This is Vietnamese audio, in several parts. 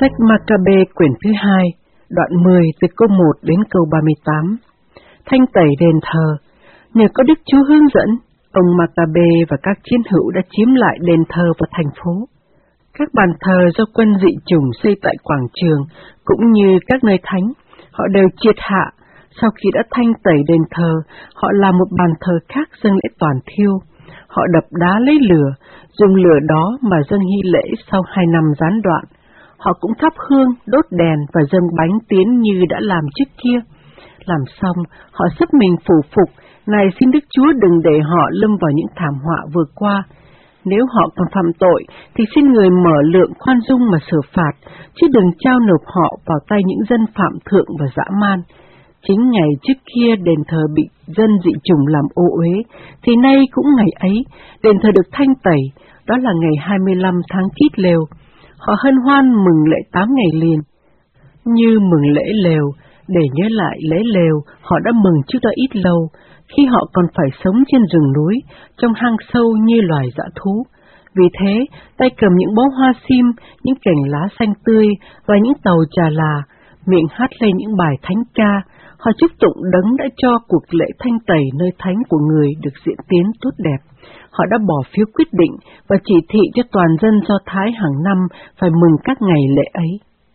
Sách Ma-ca-bê quyển thứ 2, đoạn 10 từ câu 1 đến câu 38. Thanh tẩy đền thờ. Nhờ có Đức Chúa hướng dẫn, ông Ma-ca-bê và các chiến hữu đã chiếm lại đền thờ và thành phố. Các bàn thờ do quân dị chủng xây tại quảng trường, cũng như các nơi thánh, họ đều triệt hạ. Sau khi đã thanh tẩy đền thờ, họ làm một bàn thờ khác dâng lễ toàn thiêu. Họ đập đá lấy lửa, dùng lửa đó mà dâng hy lễ sau 2 năm gián đoạn. Họ cũng thắp hương, đốt đèn và dâng bánh tiến như đã làm trước kia. Làm xong, họ sắp mình phủ phục, này xin Đức Chúa đừng để họ lâm vào những thảm họa vừa qua. Nếu họ còn phạm tội, thì xin người mở lượng khoan dung mà xử phạt, chứ đừng trao nộp họ vào tay những dân phạm thượng và dã man. Chính ngày trước kia đền thờ bị dân dị chủng làm ô uế, thì nay cũng ngày ấy, đền thờ được thanh tẩy, đó là ngày 25 tháng Kít Lều. Họ hân hoan mừng lễ 8 ngày liền. Như mừng lễ lều, để nhớ lại lễ lều, họ đã mừng trước đó ít lâu, khi họ còn phải sống trên rừng núi, trong hang sâu như loài dã thú. Vì thế, tay cầm những bó hoa sim, những cành lá xanh tươi và những tàu trà là, miệng hát lên những bài thánh ca, họ chúc tụng Đấng đã cho cuộc lễ thanh tẩy nơi thánh của người được diễn tiến tốt đẹp. Họ đã bỏ phiếu quyết định và chỉ thị cho toàn dân Do Thái hàng năm phải mừng các ngày lễ ấy.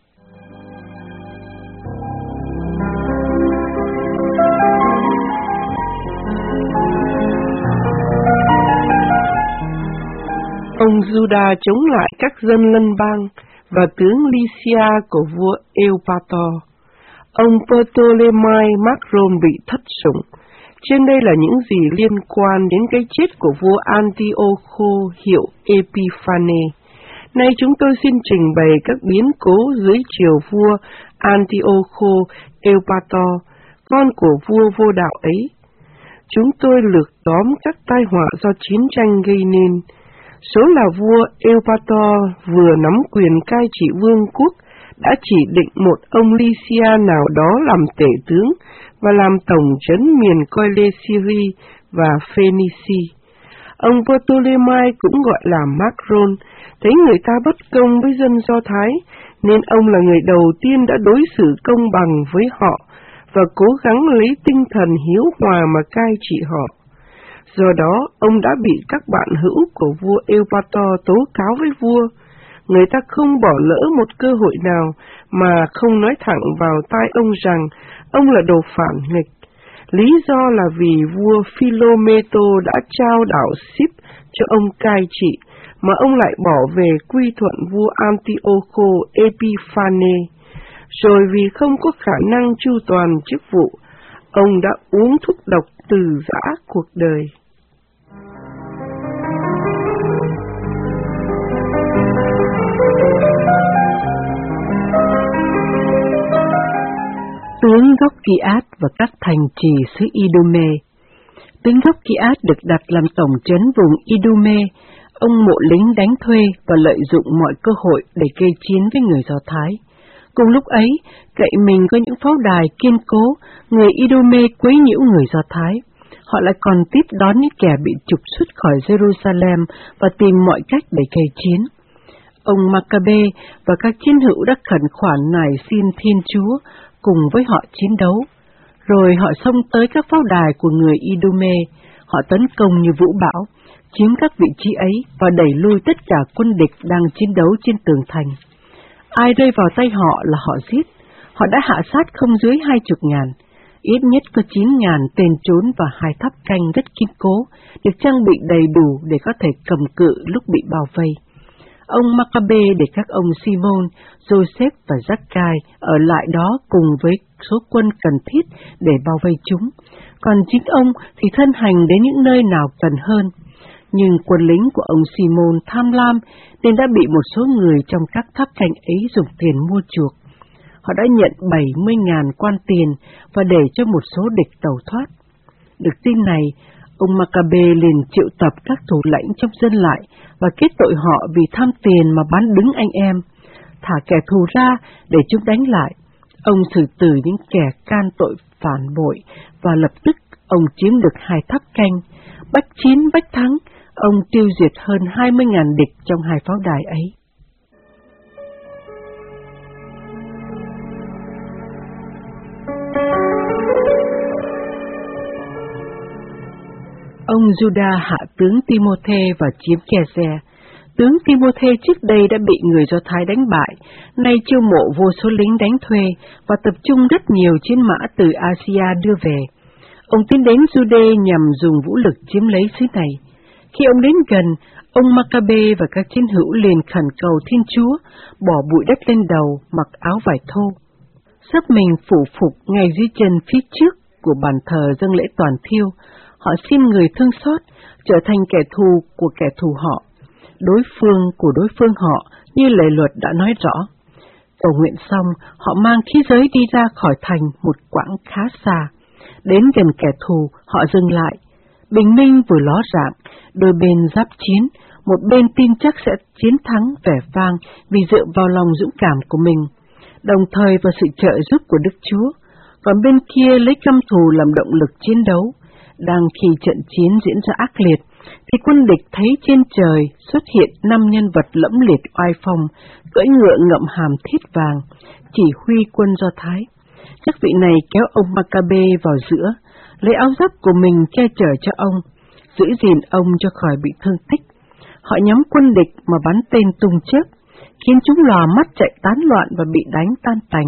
Ông Juda chống lại các dân lân bang và tướng Lycia của vua Eupator. Ông Ptolemy Macron bị thất sủng. Trên đây là những gì liên quan đến cái chết của vua Antiocho hiệu Epiphanes. Nay chúng tôi xin trình bày các biến cố dưới triều vua Antiocho Eupator, con của vua vô đạo ấy. Chúng tôi lược tóm các tai họa do chiến tranh gây nên. Số là vua Eupator vừa nắm quyền cai trị vương quốc, đã chỉ định một ông Lycia nào đó làm tể tướng và làm tổng trấn miền Coele Syri và Phoenicia. Ông Ptolemy cũng gọi là Macron, thấy người ta bất công với dân Do Thái, nên ông là người đầu tiên đã đối xử công bằng với họ và cố gắng lấy tinh thần hiếu hòa mà cai trị họ. Do đó, ông đã bị các bạn hữu của vua Eupator tố cáo với vua. Người ta không bỏ lỡ một cơ hội nào mà không nói thẳng vào tai ông rằng ông là đồ phản nghịch. Lý do là vì vua Philometo đã trao đảo Ship cho ông cai trị, mà ông lại bỏ về quy thuận vua Antiocho Epiphanes. Rồi vì không có khả năng chu toàn chức vụ, ông đã uống thuốc độc từ giã cuộc đời. Tướng gốc Kiat và các thành trì xứ Idume. Tướng gốc Kiat được đặt làm tổng trấn vùng Idume. Ông mộ lính đánh thuê và lợi dụng mọi cơ hội để gây chiến với người Do Thái. Cùng lúc ấy, cậy mình có những pháo đài kiên cố, người Idume quấy nhiễu người Do Thái. Họ lại còn tiếp đón những kẻ bị trục xuất khỏi Jerusalem và tìm mọi cách để gây chiến. Ông Ma-ca-bê và các chiến hữu đã khẩn khoản nài xin Thiên Chúa cùng với họ chiến đấu. Rồi họ xông tới các pháo đài của người Idume, họ tấn công như vũ bão, chiếm các vị trí ấy và đẩy lui tất cả quân địch đang chiến đấu trên tường thành. Ai rơi vào tay họ là họ giết. Họ đã hạ sát không dưới 20.000. Ít nhất có 9.000 tên trốn và 2 tháp canh rất kiên cố, được trang bị đầy đủ để có thể cầm cự lúc bị bao vây. Ông Ma-ca-bê để các ông Simon, Joseph và Zacchai ở lại đó cùng với số quân cần thiết để bao vây chúng, còn chính ông thì thân hành đến những nơi nào cần hơn. Nhưng quân lính của ông Simon tham lam nên đã bị một số người trong các tháp canh ấy dùng tiền mua chuộc. Họ đã nhận 70.000 quan tiền và để cho một số địch tẩu thoát. Được tin này, ông Ma-ca-bê liền triệu tập các thủ lãnh trong dân lại và kết tội họ vì tham tiền mà bán đứng anh em, thả kẻ thù ra để chúng đánh lại. Ông xử tử những kẻ can tội phản bội và lập tức ông chiếm được 2 tháp canh. Bách chiến bách thắng, ông tiêu diệt hơn 20.000 địch trong 2 pháo đài ấy. Juda hạ tướng Timôthê và chiếm Gezer. Tướng Timôthê trước đây đã bị người Do Thái đánh bại, nay chiêu mộ vô số lính đánh thuê và tập trung rất nhiều chiến mã từ Asia đưa về. Ông tiến đến Jude nhằm dùng vũ lực chiếm lấy xứ này. Khi ông đến gần, ông Maccabe và các chiến hữu liền khẩn cầu Thiên Chúa, bỏ bụi đất lên đầu, mặc áo vải thô, sắp mình phủ phục ngay dưới chân phía trước của bàn thờ dâng lễ toàn thiêu. Họ xin người thương xót, trở thành kẻ thù của kẻ thù họ, đối phương của đối phương họ, như lời luật đã nói rõ. Cầu nguyện xong, họ mang khí giới đi ra khỏi thành một quãng khá xa. Đến gần kẻ thù, họ dừng lại. Bình minh vừa ló rạng, đôi bên giáp chiến, một bên tin chắc sẽ chiến thắng vẻ vang vì dựa vào lòng dũng cảm của mình, đồng thời vào sự trợ giúp của Đức Chúa. Còn bên kia lấy căm thù làm động lực chiến đấu. Đang khi trận chiến diễn ra ác liệt, thì quân địch thấy trên trời xuất hiện 5 nhân vật lẫm liệt oai phong, cưỡi ngựa ngậm hàm thiết vàng, chỉ huy quân Do Thái. Các vị này kéo ông Maccabe vào giữa, lấy áo giáp của mình che chở cho ông, giữ gìn ông cho khỏi bị thương tích. Họ nhắm quân địch mà bắn tên tung chớp, khiến chúng lòa mắt chạy tán loạn và bị đánh tan tành.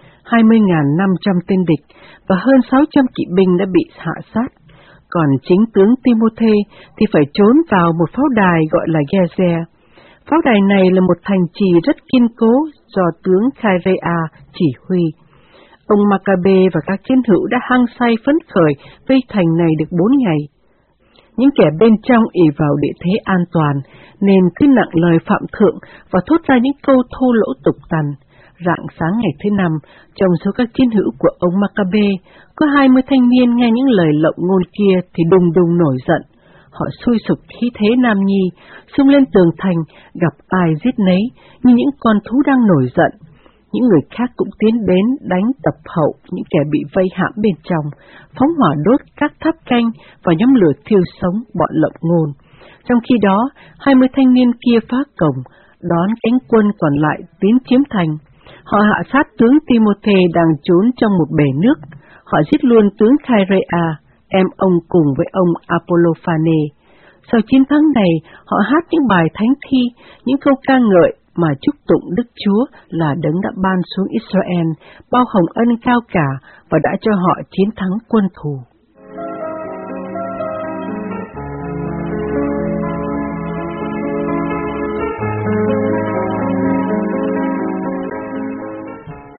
20.500 tên địch và hơn 600 kỵ binh đã bị hạ sát. Còn chính tướng Timôthê thì phải trốn vào một pháo đài gọi là Gezer. Pháo đài này là một thành trì rất kiên cố do tướng Khairea chỉ huy. Ông Maccabe và các chiến hữu đã hăng say phấn khởi vây thành này được 4 ngày. Những kẻ bên trong ỷ vào địa thế an toàn nên cứ nặng lời phạm thượng và thốt ra những câu thô lỗ tục tằn. Rạng sáng ngày thứ 5, trong số các chiến hữu của ông Maccabe, có 20 thanh niên nghe những lời lộng ngôn kia thì đùng đùng nổi giận. Họ sôi sục khí thế nam nhi, xông lên tường thành, gặp ai giết nấy, như những con thú đang nổi giận. Những người khác cũng tiến đến đánh tập hậu những kẻ bị vây hãm bên trong, phóng hỏa đốt các tháp canh và nhóm lửa thiêu sống bọn lộng ngôn. Trong khi đó, 20 thanh niên kia phá cổng, đón cánh quân còn lại tiến chiếm thành. Họ hạ sát tướng Timôthê đang trốn trong một bể nước. Họ giết luôn tướng Khairea, em ông cùng với ông Apollophane. Sau chiến thắng này, họ hát những bài thánh thi, những câu ca ngợi mà chúc tụng Đức Chúa là Đấng đã ban xuống Israel, bao hồng ân cao cả và đã cho họ chiến thắng quân thù.